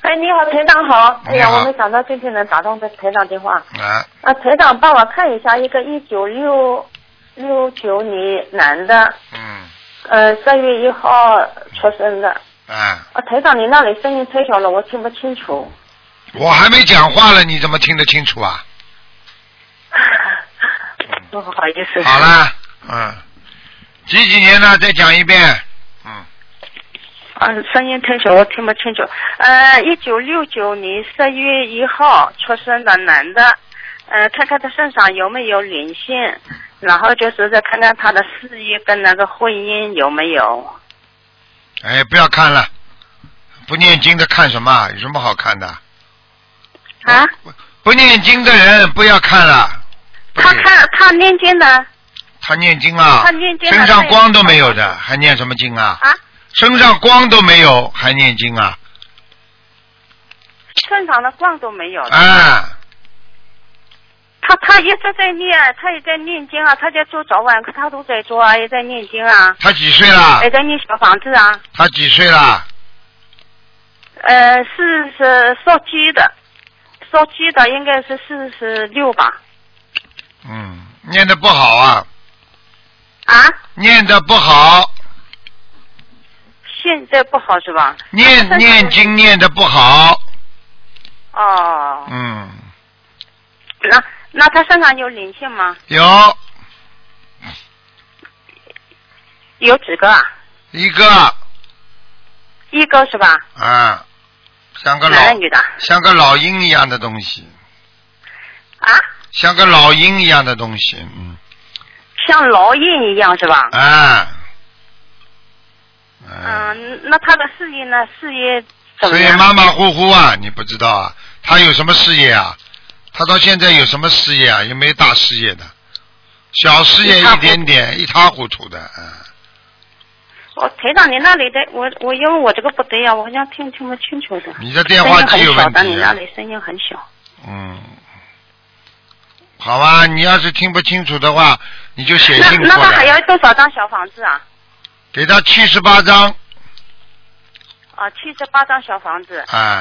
哎，你好，台长好。哎呀， 你好我没想到今天能打通这台长电话。 啊， 台长帮我看一下一个1969年男的，3月1号出生的。台长，你那里声音太小了，我听不清楚。 我还没讲话了，你怎么听得清楚啊？ 不好意思。 好了，几年呢？再讲一遍。 声音太小，我听不清楚。1969年4月1号出生的男的，看看他身上有没有灵性，然后就是再看看他的事业跟那个婚姻有没有。 哎，不要看了，不念经的看什么？有什么好看的？ 啊？ 不念经的人不要看了。 他念经的。 他念经啊？ 他念经。 身上光都没有的，还念什么经啊？ 啊？ 身上光都没有，还念经啊？ 身上的光都没有的。他一直在念，他也在念经啊，他在做早晚课，他都在做啊，也在念经啊。 他几岁了？ 也在念小房子啊。 他几岁了？ 是烧鸡的应该是46吧。 念得不好啊。 啊？ 念得不好。 现在不好是吧？ 念经念得不好。 哦。那他身上有灵性吗？ 有。 有几个啊？ 一个。 一个是吧？ 像个男的女的？ 像个老鹰一样的东西。 啊？ 像个老鹰一样的东西， 像老鹰一样是吧？那他的事业呢？事业怎么样？ 事业马马虎虎啊，你不知道啊？他有什么事业啊？他到现在有什么事业啊？也没大事业的，小事业一点点，一塌糊涂的。 台长，你那里的我因为我这个不对呀，我好像听不清楚的。 你的电话机有问题。 你那里声音很小。 好吧，你要是听不清楚的话，你就写信过来。 那他还要多少张小房子啊？ 给他78张。 78张小房子。